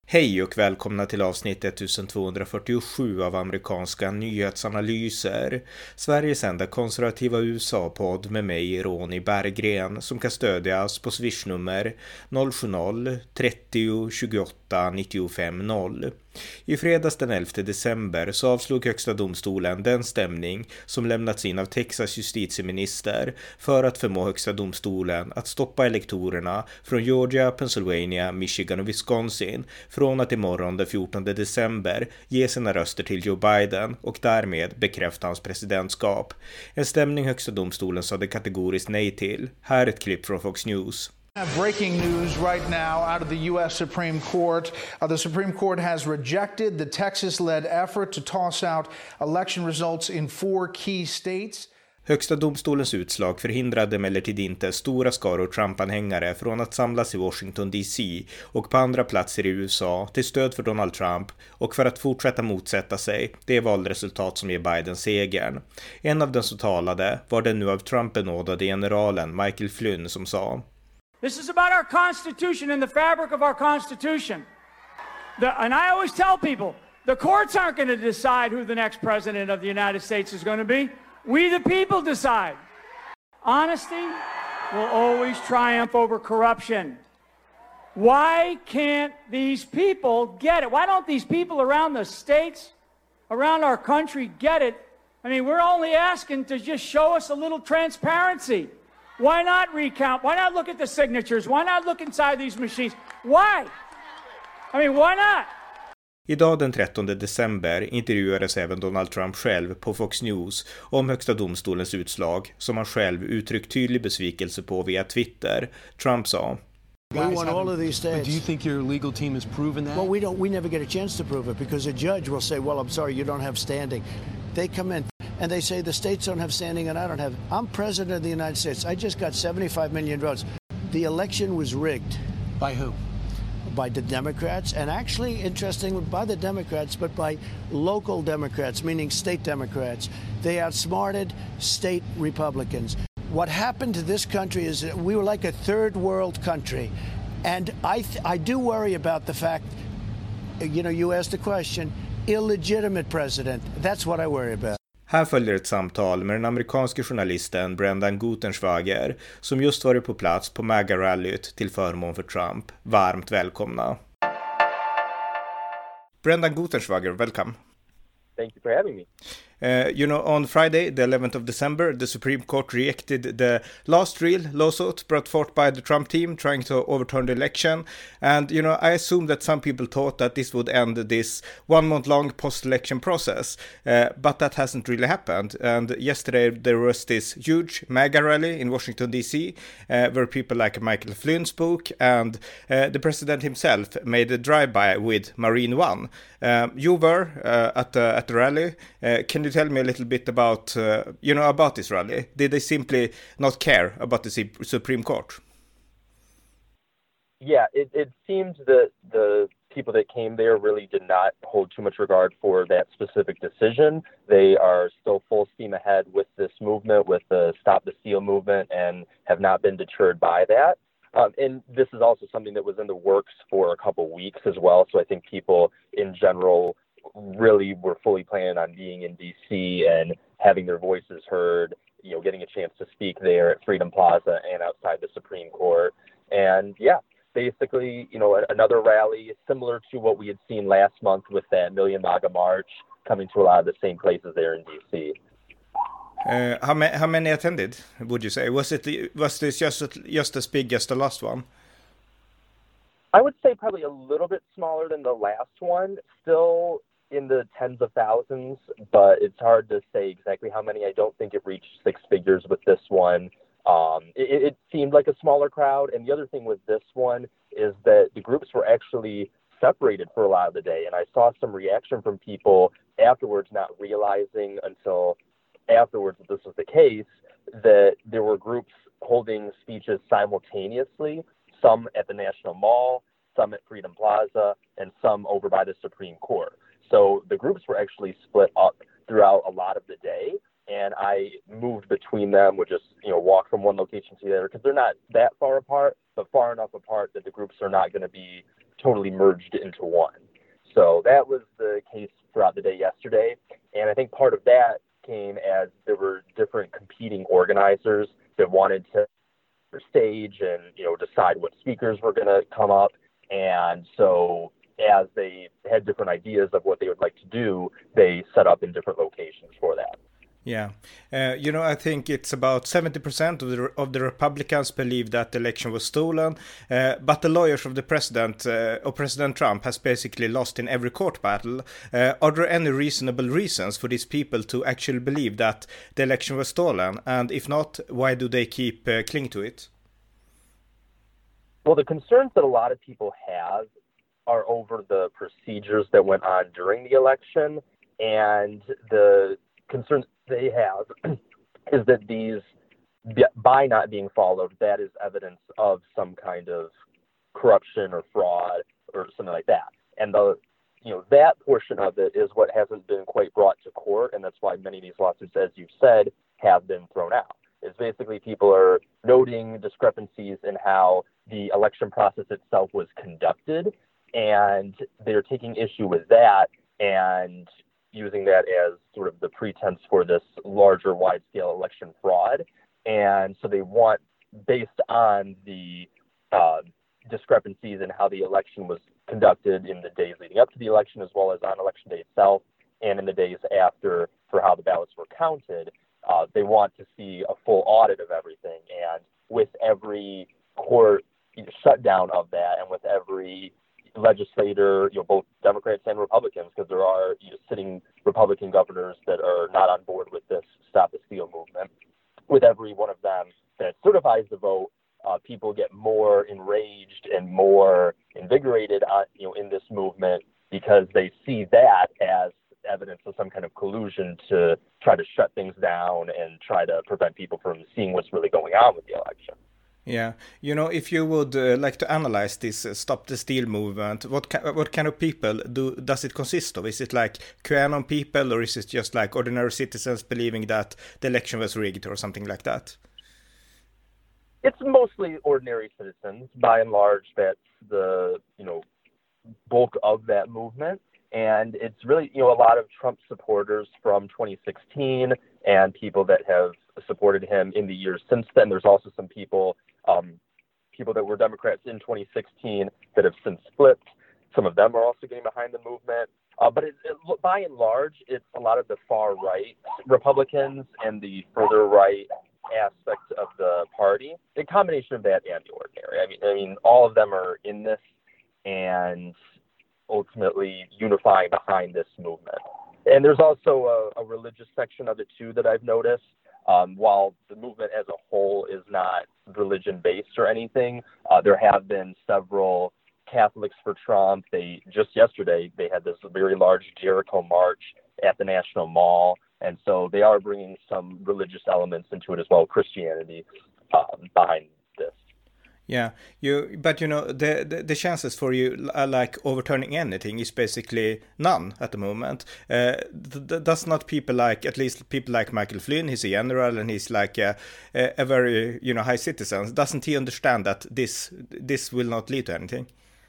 Hej och välkomna till avsnitt 1247 av amerikanska nyhetsanalyser. Sveriges enda konservativa USA-podd med mig, Ronny Berggren, som kan stödjas på swishnummer 070-30 28 95 0. I fredags den 11 december så avslog högsta domstolen den stämning som lämnats in av Texas justitieminister för att förmå högsta domstolen att stoppa elektorerna från Georgia, Pennsylvania, Michigan och Wisconsin från att imorgon den 14 december ge sina röster till Joe Biden och därmed bekräfta hans presidentskap. En stämning högsta domstolen sade kategoriskt nej till. Här är ett klipp från Fox News. Breaking news right now out of the U.S. Supreme Court. The Supreme Court has rejected the Texas-led effort to toss out election results in 4 key states. Högsta domstolens utslag förhindrade emellertid inte stora skaror Trump-anhängare från att samlas i Washington DC och på andra platser i USA till stöd för Donald Trump och för att fortsätta motsätta sig det valresultat som ger Biden segern. En av dem som talade var den nu av Trump benådade generalen Michael Flynn som sa: This is about our Constitution and the fabric of our Constitution. And I always tell people, the courts aren't going to decide who the next president of the United States is going to be. We the people decide. Honesty will always triumph over corruption. Why can't these people get it? Why don't these people around the states, around our country get it? I mean, we're only asking to just show us a little transparency. Why not recount? Why not look at the signatures? Why not look inside these machines? Why? I mean, why not? Idag den 13 december intervjuades även Donald Trump själv på Fox News om högsta domstolens utslag som han själv uttryckt tydlig besvikelse på via Twitter. Trump sa: We want all of these states. But do you think your legal team has proven that? Well, we never get a chance to prove it because a judge will say, well, I'm sorry, you don't have standing. They come in and they say the states don't have standing and I don't have. I'm president of the United States. I just got 75 million votes. The election was rigged. By who? By the Democrats, and actually, interesting, by the Democrats, but by local Democrats, meaning state Democrats. They outsmarted state Republicans. What happened to this country is that we were like a third world country. And I do worry about the fact, you asked the question, illegitimate president. That's what I worry about. Här följer ett samtal med den amerikanske journalisten Brendan Gutenschwager som just varit på plats på MAGA-rallyt till förmån för Trump. Varmt välkomna. Brendan Gutenschwager, welcome. Thank you for having me. On Friday, the 11th of December, the Supreme Court rejected the last real lawsuit brought forth by the Trump team trying to overturn the election. And, I assume that some people thought that this would end this 1 month long post-election process. But that hasn't really happened. And yesterday there was this huge MAGA rally in Washington, D.C., where people like Michael Flynn spoke and the president himself made a drive-by with Marine One. You were at the rally. Can you tell me a little bit about about this rally? Did they simply not care about the Supreme Court? Yeah, it seemed that the people that came there really did not hold too much regard for that specific decision. They are still full steam ahead with this movement, with the Stop the Steal movement, and have not been deterred by that. And this is also something that was in the works for a couple weeks as well. So I think people in general really were fully planning on being in D.C. and having their voices heard, getting a chance to speak there at Freedom Plaza and outside the Supreme Court. And yeah, basically, another rally similar to what we had seen last month with that Million MAGA March, coming to a lot of the same places there in D.C. How many attended, would you say? Was this just as big as the last one? I would say probably a little bit smaller than the last one, still in the tens of thousands, but it's hard to say exactly how many. I don't think it reached 6 figures with this one. It seemed like a smaller crowd, and the other thing with this one is that the groups were actually separated for a lot of the day, and I saw some reaction from people afterwards, not realizing until afterwards that this was the case, that there were groups holding speeches simultaneously, some at the National Mall, some at Freedom Plaza, and some over by the Supreme Court. So the groups were actually split up throughout a lot of the day, and I moved between them, would just, walk from one location to the other, because they're not that far apart, but far enough apart that the groups are not going to be totally merged into one. So that was the case throughout the day yesterday. And I think part of that came as there were different competing organizers that wanted to stage and, decide what speakers were going to come up. And so as they had different ideas of what they would like to do, they set up in different locations for that. Yeah. I think it's about 70% of the Republicans believe that the election was stolen, but the lawyers of the president, or President Trump, has basically lost in every court battle. Are there any reasonable reasons for these people to actually believe that the election was stolen? And if not, why do they keep clinging to it? Well, the concerns that a lot of people have are over the procedures that went on during the election, and the concerns they have is that these, by not being followed, that is evidence of some kind of corruption or fraud or something like that. And that portion of it is what hasn't been quite brought to court, and that's why many of these lawsuits, as you've said, have been thrown out. It's basically people are noting discrepancies in how the election process itself was conducted, and they're taking issue with that and using that as sort of the pretense for this larger wide-scale election fraud. And so they want, based on the discrepancies in how the election was conducted in the days leading up to the election, as well as on election day itself, and in the days after for how the ballots were counted, they want to see a full audit of everything. And with every court shutdown of that, and with every legislator, both Democrats and Republicans, because there are sitting Republican governors that are not on board with this Stop the Steal movement. With every one of them that certifies the vote, people get more enraged and more invigorated, in this movement, because they see that as evidence of some kind of collusion to try to shut things down and try to prevent people from seeing what's really going on with the election. Yeah, if you would like to analyze this Stop the Steal movement, what kind of people does it consist of? Is it like QAnon people, or is it just like ordinary citizens believing that the election was rigged or something like that? It's mostly ordinary citizens. By and large, that's the bulk of that movement. And it's really, a lot of Trump supporters from 2016 and people that have supported him in the years since then. There's also some people that were Democrats in 2016 that have since flipped. Some of them are also getting behind the movement. But by and large, it's a lot of the far right Republicans and the further right aspect of the party. A combination of that and the ordinary. I mean, all of them are in this and ultimately unifying behind this movement. And there's also a religious section of it too that I've noticed. While the movement as a whole is not religion-based or anything, there have been several Catholics for Trump. Just yesterday, they had this very large Jericho march at the National Mall. And so they are bringing some religious elements into it as well, Christianity, behind this. Yeah, the chances for you like overturning anything is basically none at the moment. Does not people like, at least people like Michael Flynn, he's a general and he's like a very high citizen. Doesn't he understand that this will not lead to anything?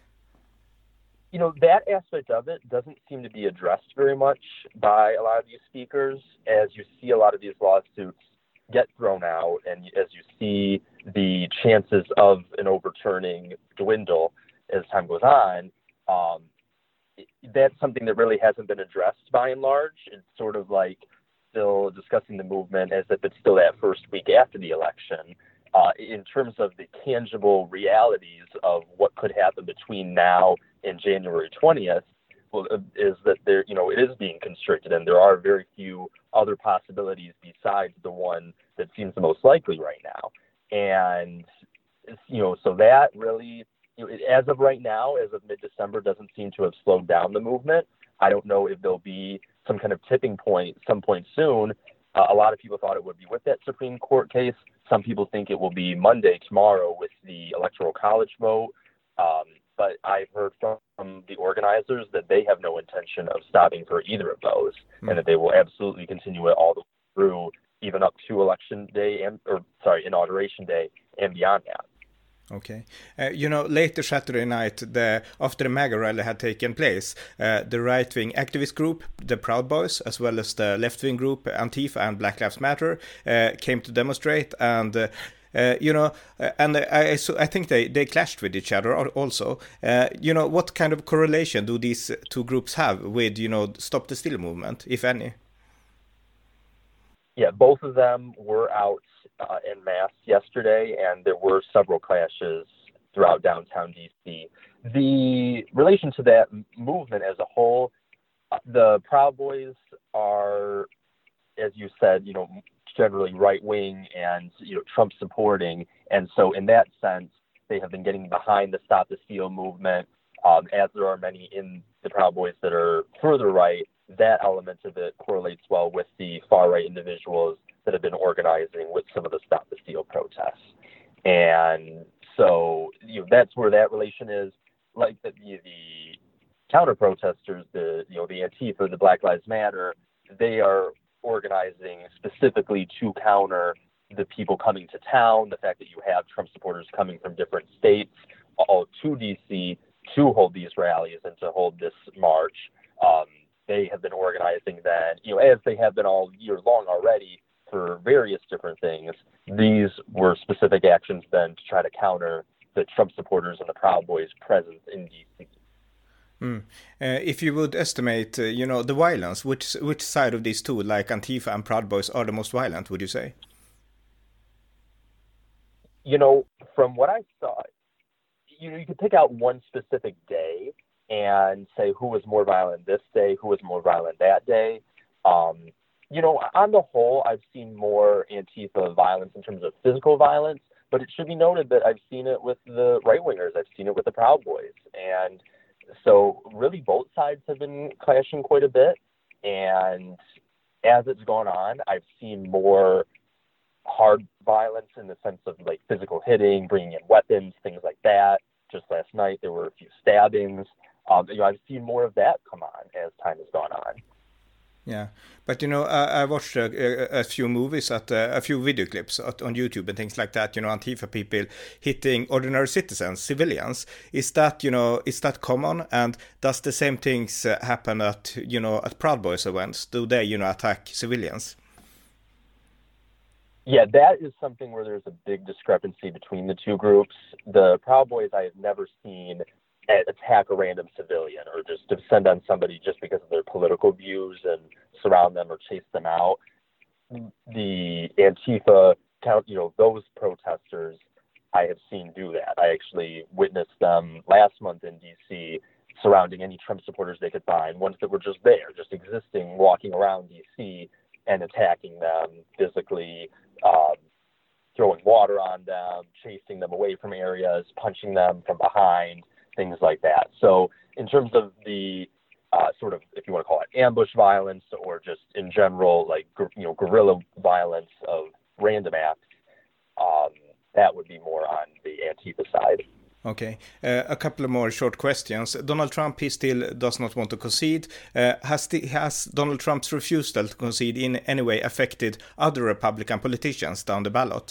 That aspect of it doesn't seem to be addressed very much by a lot of these speakers, as you see a lot of these lawsuits get thrown out, and as you see the chances of an overturning dwindle as time goes on. That's something that really hasn't been addressed by and large. It's sort of like still discussing the movement as if it's still that first week after the election. In terms of the tangible realities of what could happen between now and January 20th, is that there, it is being constricted, and there are very few other possibilities besides the one that seems the most likely right now. And, so that really, as of right now, as of mid-December, doesn't seem to have slowed down the movement. I don't know if there'll be some kind of tipping point some point soon. A lot of people thought it would be with that Supreme Court case. Some people think it will be Monday, tomorrow, with the Electoral College vote. But I've heard from the organizers that they have no intention of stopping for either of those, and that they will absolutely continue it all the way through, even up to Election Day Inauguration Day, and beyond that. Okay. Later Saturday night, after the MAGA rally had taken place, the right-wing activist group, the Proud Boys, as well as the left-wing group, Antifa and Black Lives Matter, came to demonstrate, and I think they clashed with each other also. What kind of correlation do these two groups have with, Stop the Steal movement, if any? Yeah, both of them were out en masse yesterday, and there were several clashes throughout downtown D.C. The relation to that movement as a whole, the Proud Boys are, as you said, generally right-wing and, Trump supporting. And so in that sense, they have been getting behind the Stop the Steal movement, as there are many in the Proud Boys that are further right. That element of it correlates well with the far-right individuals that have been organizing with some of the Stop the Steal protests. And so, that's where that relation is. Like the counter-protesters, the Antifa, the Black Lives Matter, they are organizing specifically to counter the people coming to town, the fact that you have Trump supporters coming from different states all to D.C. to hold these rallies and to hold this march. They have been organizing that, as they have been all year long already for various different things. These were specific actions then to try to counter the Trump supporters and the Proud Boys' presence in D.C. If you would estimate, the violence, which side of these two, like Antifa and Proud Boys, are the most violent, would you say? From what I saw, you could pick out one specific day and say who was more violent this day, who was more violent that day. On the whole, I've seen more Antifa violence in terms of physical violence, but it should be noted that I've seen it with the right-wingers. I've seen it with the Proud Boys. And so really both sides have been clashing quite a bit. And as it's gone on, I've seen more hard violence in the sense of like physical hitting, bringing in weapons, things like that. Just last night, there were a few stabbings. I've seen more of that come on as time has gone on. Yeah, but I watched a few movies, a few video clips on YouTube and things like that. Antifa people hitting ordinary citizens, civilians. Is that common? And does the same things happen at Proud Boys events? Do they attack civilians? Yeah, that is something where there's a big discrepancy between the two groups. The Proud Boys I have never seen attack a random civilian or just descend on somebody just because of their political views and surround them or chase them out. The Antifa, those protesters I have seen do that. I actually witnessed them last month in D.C. surrounding any Trump supporters they could find, ones that were just there, just existing, walking around D.C. and attacking them physically, throwing water on them, chasing them away from areas, punching them from behind, things like that. So in terms of the sort of, if you want to call it ambush violence or just in general, like, guerrilla violence of random acts, that would be more on the Antifa side. Okay. A couple of more short questions. Donald Trump, he still does not want to concede. Has Donald Trump's refusal to concede in any way affected other Republican politicians down the ballot?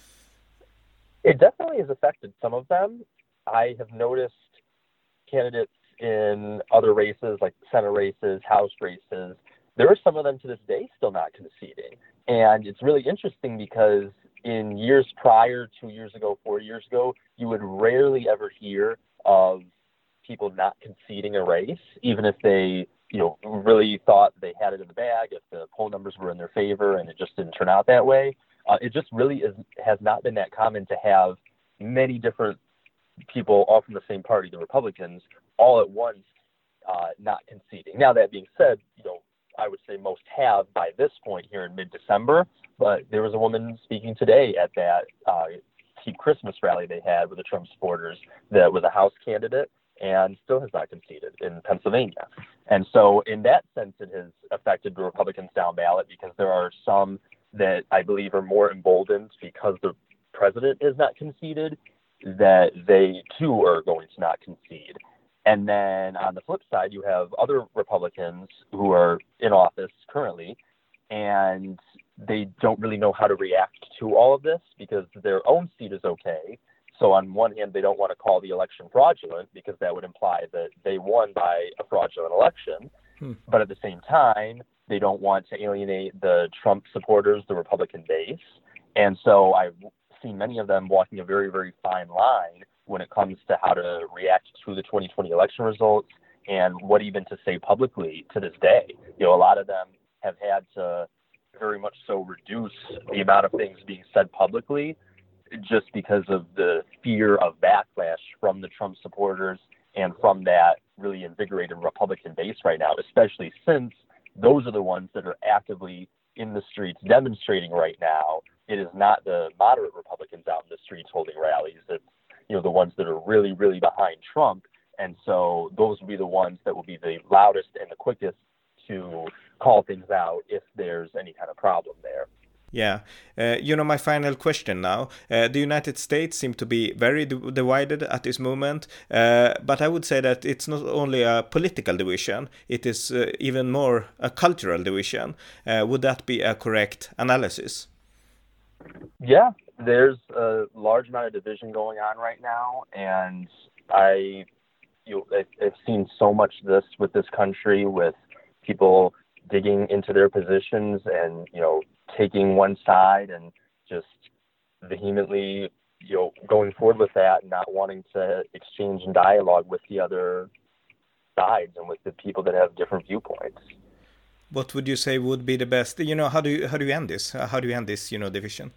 It definitely has affected some of them. I have noticed candidates in other races, like Senate races, House races, there are some of them to this day still not conceding. And it's really interesting because in years prior, 2 years ago, 4 years ago, you would rarely ever hear of people not conceding a race, even if they, really thought they had it in the bag, if the poll numbers were in their favor and it just didn't turn out that way. It just really has not been that common to have many different people, all from the same party, the Republicans, all at once not conceding. Now, that being said, I would say most have by this point here in mid-December, but there was a woman speaking today at that Keep Christmas rally they had with the Trump supporters that was a House candidate and still has not conceded in Pennsylvania. And so in that sense, it has affected the Republicans down ballot because there are some that I believe are more emboldened because the president is not conceded, that they too are going to not concede. And then on the flip side, you have other Republicans who are in office currently, and they don't really know how to react to all of this because their own seat is okay. So on one hand, they don't want to call the election fraudulent because that would imply that they won by a fraudulent election. But at the same time, they don't want to alienate the Trump supporters, the Republican base. And so I've seen many of them walking a very, very fine line when it comes to how to react to the 2020 election results and what even to say publicly to this day. You know, a lot of them have had to very much so reduce the amount of things being said publicly just because of the fear of backlash from the Trump supporters and from that really invigorated Republican base right now, especially since those are the ones that are actively in the streets demonstrating right now. It is not the moderate Republicans out in the streets holding rallies. It's, you know, the ones that are really, really behind Trump. And so those will be the ones that will be the loudest and the quickest to call things out if there's any kind of problem there. Yeah. My final question now. The United States seem to be very divided at this moment, but I would say that it's not only a political division, it is even more a cultural division. Would that be a correct analysis? Yeah, there's a large amount of division going on right now, and I've seen so much with this country, with people digging into their positions and, taking one side and just vehemently, going forward with that and not wanting to exchange and dialogue with the other sides and with the people that have different viewpoints. What would you say would be the best? How do you end this? How do you end this, division?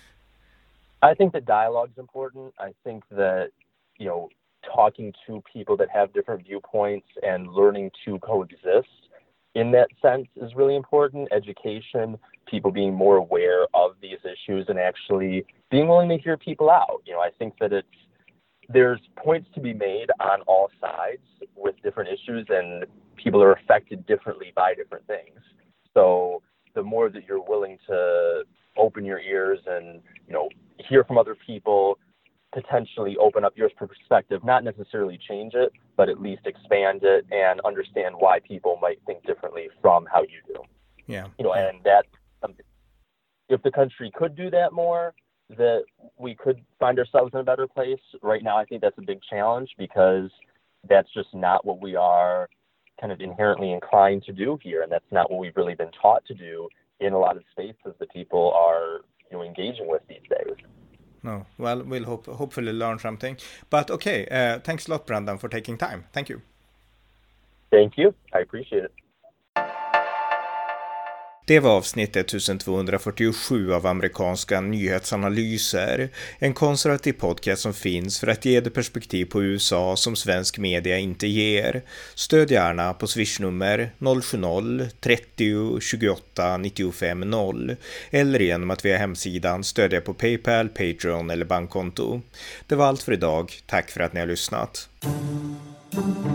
I think that dialogue is important. I think that, talking to people that have different viewpoints and learning to coexist in that sense is really important. Education, people being more aware of these issues and actually being willing to hear people out. I think that there's points to be made on all sides with different issues, and people are affected differently by different things. So the more that you're willing to open your ears and, hear from other people, potentially open up your perspective, not necessarily change it, but at least expand it and understand why people might think differently from how you do. Yeah. And that, if the country could do that more, that we could find ourselves in a better place. Right now, I think that's a big challenge because that's just not what we are kind of inherently inclined to do here. And that's not what we've really been taught to do in a lot of spaces that people are, engaging with these days. No, well, we'll hopefully learn something. But okay, thanks a lot, Brendan, for taking time. Thank you. Thank you. I appreciate it. Det var avsnitt 1247 av amerikanska nyhetsanalyser, en konservativ podcast som finns för att ge det perspektiv på USA som svensk media inte ger. Stöd gärna på swishnummer 070-30 28 95 0 eller genom att via hemsidan stödja på PayPal, Patreon eller bankkonto. Det var allt för idag. Tack för att ni har lyssnat.